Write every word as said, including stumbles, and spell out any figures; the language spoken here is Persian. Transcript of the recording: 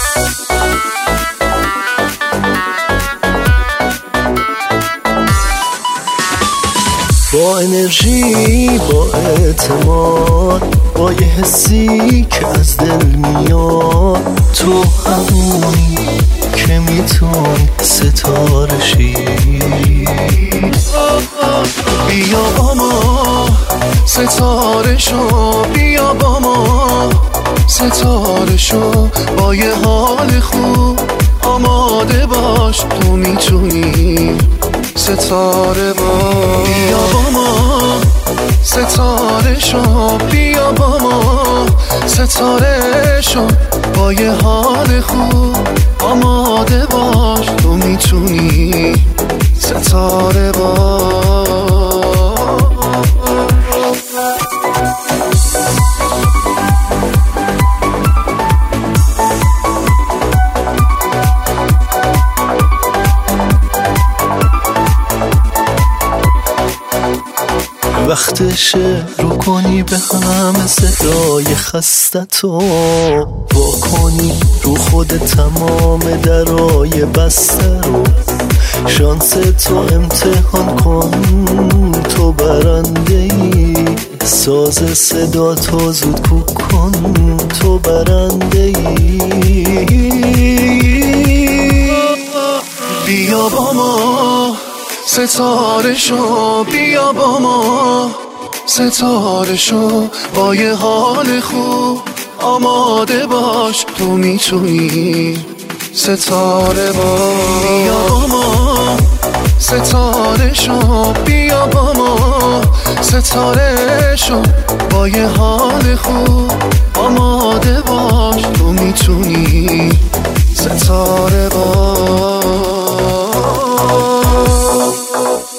با انرژی، با اعتماد، با یه حسی که از دل میاد، تو همونی که میتونی ستاره شی. بیا با ما ستاره شو، بیا با ما ستاره شو، با یه حال خوب آماده باش، تو میتونی ستاره باش. بیا با ما ستاره شو، بیا با ما ستاره شو، با یه حال خوب آماده باش، تو میتونی ستاره باش. وقتشه رو کنی به همه صدای خستتو، وا کنی رو خود تمام درای بسته رو، شانس تو امتحان کن، تو برنده ای، ساز صدا تو زود کوک کن، تو برنده ای. بیا با ما ستاره شو، بیا با ما ستاره شو، با یه حال خوب آماده باش، تو میتونی ستاره باش. بیا با ما ستاره شو، بیا با ما ستاره شو، با یه حال خوب آماده باش، تو میتونی ستاره باش.